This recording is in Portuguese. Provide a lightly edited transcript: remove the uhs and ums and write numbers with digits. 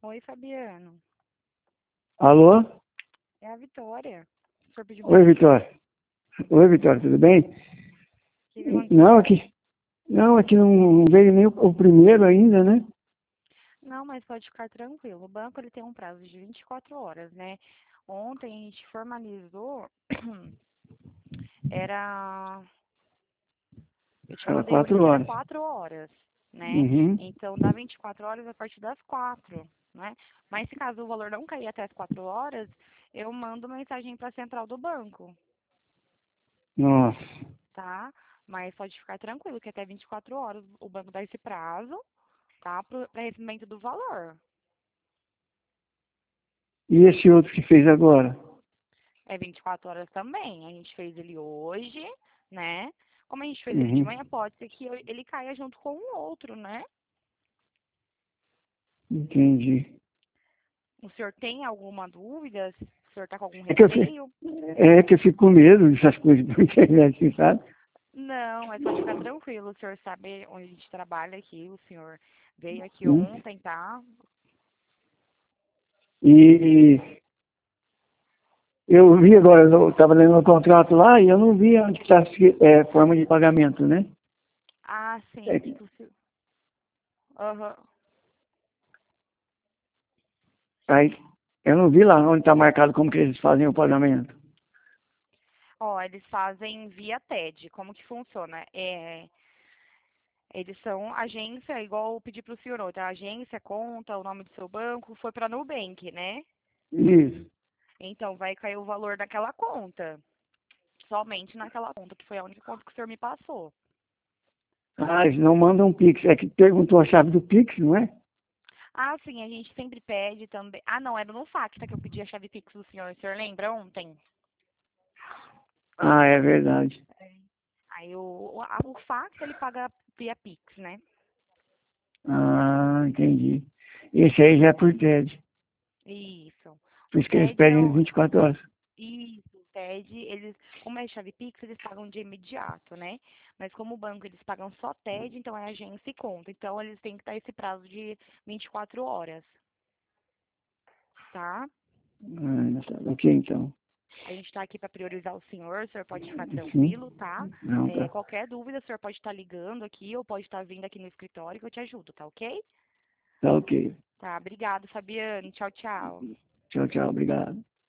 Oi, Fabiano. Alô? É a Vitória. O senhor pediu Oi, Vitória. Oi, Vitória, tudo bem? que aconteceu? Não, aqui não veio nem o primeiro ainda, né? Não, mas pode ficar tranquilo. O banco ele tem um prazo de 24 horas, né? Ontem a gente formalizou, era, eu te Era mandei o link, 4 era horas. 4 horas, né? Uhum. Então dá 24 horas a partir das 4, né? Mas se caso o valor não cair até as 4 horas, eu mando mensagem para a central do banco, Nossa. tá? Mas pode ficar tranquilo que até 24 horas o banco dá esse prazo, tá? Para recebimento do valor. E esse outro que fez agora? É 24 horas também. A gente fez ele hoje, né? Como a gente fez ele de Uhum. manhã, pode ser que ele caia junto com o outro, né? Entendi. O senhor tem alguma dúvida? O senhor tá com algum É que eu, fi- receio? é que eu fico com medo dessas coisas por internet, assim, sabe? Não, é só ficar tranquilo. O senhor sabe onde a gente trabalha aqui. O senhor veio aqui Hum. ontem, tá? E eu vi agora, eu estava lendo o contrato lá e eu não vi onde está forma de pagamento, né? Ah, sim. É, Que o senhor... Aham. aí, eu não vi lá onde está marcado como que eles fazem o pagamento. Ó, eles fazem via TED. Como que funciona? Eles são agência, igual eu pedi para o senhor ontem, a agência, conta, o nome do seu banco, foi para a Nubank, né? Isso. Então, vai cair o valor daquela conta, somente naquela conta, que foi a única conta que o senhor me passou. Ah, eles não mandam um Pix. É que perguntou a chave do Pix, não é? Ah, sim, a gente sempre pede também. Ah, não, era no Facta que eu pedi a chave Pix do senhor, o senhor lembra ontem? Ah, é verdade. Aí o Facta ele paga via Pix, né? Ah, entendi. Esse aí já é por TED. Isso. Por O isso que eles TED pedem não. 24 horas. Isso, o TED, eles, como é chave Pix, eles pagam de imediato, né? Mas como o banco eles pagam só TED, então é agência e conta. Então eles têm que dar esse prazo de 24 horas, tá? Ah, tá. Ok, então. A gente está aqui para priorizar o senhor pode ficar Sim. tranquilo, tá? Não, É, tá. qualquer dúvida, o senhor pode estar ligando aqui ou pode estar vindo aqui no escritório que eu te ajudo, tá ok? Tá ok. Tá, obrigado, Fabiane. Tchau, tchau. Tchau, tchau. Obrigado.